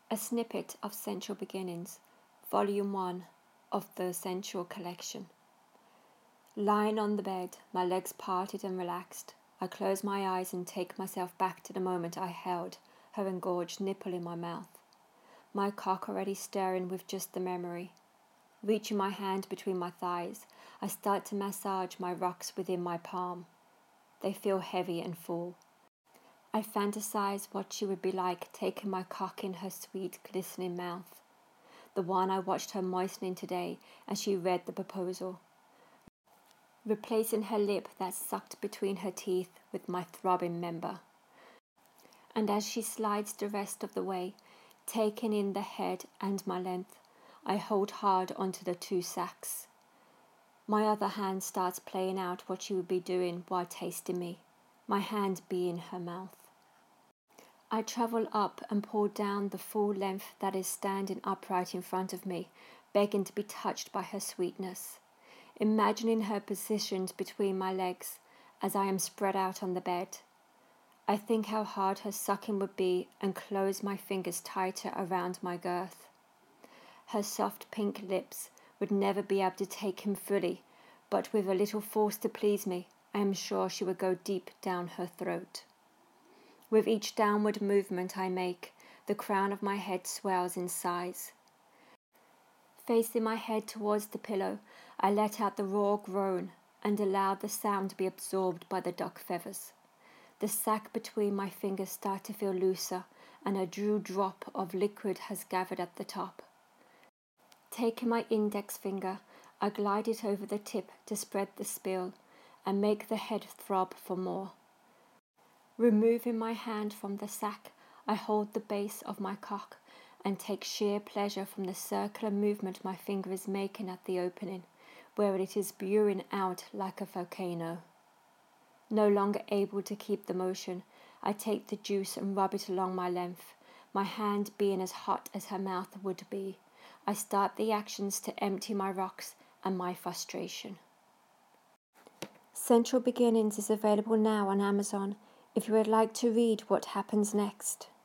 A snippet of Sensual Beginnings, Volume 1 of the Sensual Collection. Lying on the bed, my legs parted and relaxed, I close my eyes and take myself back to the moment I held her engorged nipple in my mouth, my cock already stirring with just the memory. Reaching my hand between my thighs, I start to massage my rocks within my palm. They feel heavy and full. I fantasize what she would be like taking my cock in her sweet, glistening mouth, the one I watched her moistening today as she read the proposal, replacing her lip that sucked between her teeth with my throbbing member. And as she slides the rest of the way, taking in the head and my length, I hold hard onto the two sacks. My other hand starts playing out what she would be doing while tasting me, my hand being her mouth. I travel up and pull down the full length that is standing upright in front of me, begging to be touched by her sweetness, imagining her positioned between my legs as I am spread out on the bed. I think how hard her sucking would be and close my fingers tighter around my girth. Her soft pink lips would never be able to take him fully, but with a little force to please me, I am sure she would go deep down her throat. With each downward movement I make, the crown of my head swells in size. Facing my head towards the pillow, I let out the raw groan and allow the sound to be absorbed by the duck feathers. The sack between my fingers starts to feel looser, and a drop of liquid has gathered at the top. Taking my index finger, I glide it over the tip to spread the spill and make the head throb for more. Removing my hand from the sack, I hold the base of my cock and take sheer pleasure from the circular movement my finger is making at the opening, where it is spewing out like a volcano. No longer able to keep the motion, I take the juice and rub it along my length, my hand being as hot as her mouth would be. I start the actions to empty my rocks and my frustration. Sensual Beginnings is available now on Amazon if you would like to read what happens next.